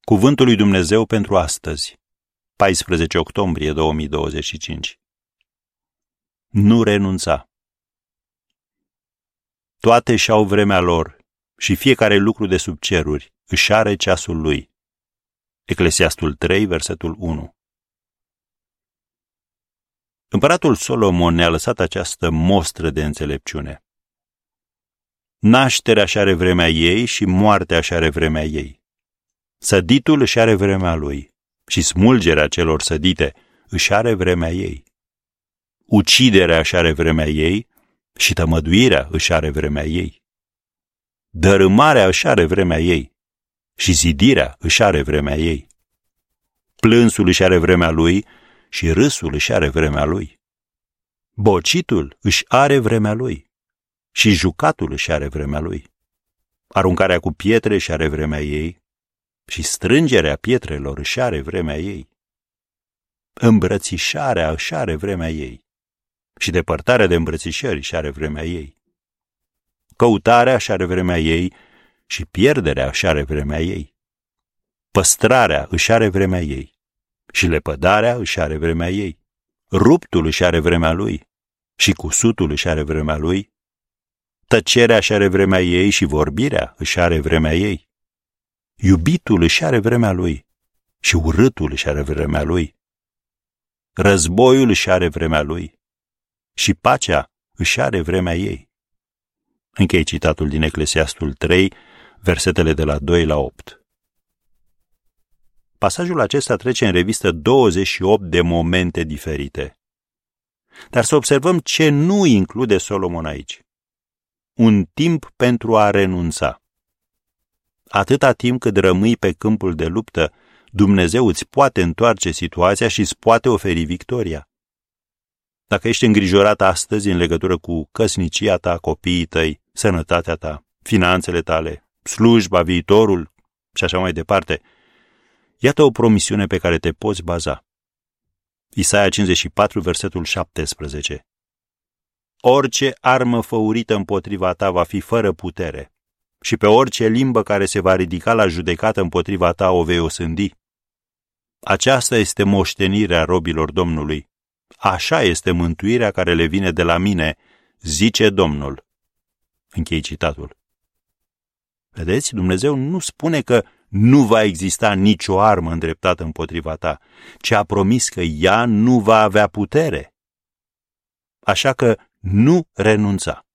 Cuvântul lui Dumnezeu pentru astăzi, 14 octombrie 2025. Nu renunța. Toate și-au vremea lor și fiecare lucru de sub ceruri își are ceasul lui. Eclesiastul 3, versetul 1. Împăratul Solomon ne-a lăsat această mostră de înțelepciune. Nașterea își are vremea ei și moartea își are vremea ei. Săditul își are vremea lui și smulgerea celor sădite își are vremea ei. Uciderea își are vremea ei și tămăduirea își are vremea ei. Dărâmarea își are vremea ei și zidirea își are vremea ei. Plânsul își are vremea lui și râsul își are vremea lui. Bocitul își are vremea lui și jucatul își are vremea lui. Aruncarea cu pietre își are vremea ei și strângerea pietrelor își are vremea ei. Îmbrățișarea își are vremea ei și depărtarea de îmbrățișări își are vremea ei. Căutarea își are vremea ei și pierderea își are vremea ei. Păstrarea își are vremea ei și lepădarea își are vremea ei. Ruptul își are vremea lui și cusutul își are vremea lui. Tăcerea își are vremea ei și vorbirea își are vremea ei. Iubitul își are vremea lui și urâtul își are vremea lui. Războiul își are vremea lui și pacea își are vremea ei. Închei citatul din Eclesiastul 3, versetele de la 2 la 8. Pasajul acesta trece în revistă 28 de momente diferite. Dar să observăm ce nu include Solomon aici. Un timp pentru a renunța. Atâta timp cât rămâi pe câmpul de luptă, Dumnezeu îți poate întoarce situația și îți poate oferi victoria. Dacă ești îngrijorat astăzi în legătură cu căsnicia ta, copiii tăi, sănătatea ta, finanțele tale, slujba, viitorul și așa mai departe, iată o promisiune pe care te poți baza. Isaia 54, versetul 17. Orice armă făurită împotriva ta va fi fără putere și pe orice limbă care se va ridica la judecată împotriva ta o vei osândi. Aceasta este moștenirea robilor Domnului. Așa este mântuirea care le vine de la mine, zice Domnul. Închei citatul. Vedeți, Dumnezeu nu spune că nu va exista nicio armă îndreptată împotriva ta, ci a promis că ea nu va avea putere. Așa că nu renunța.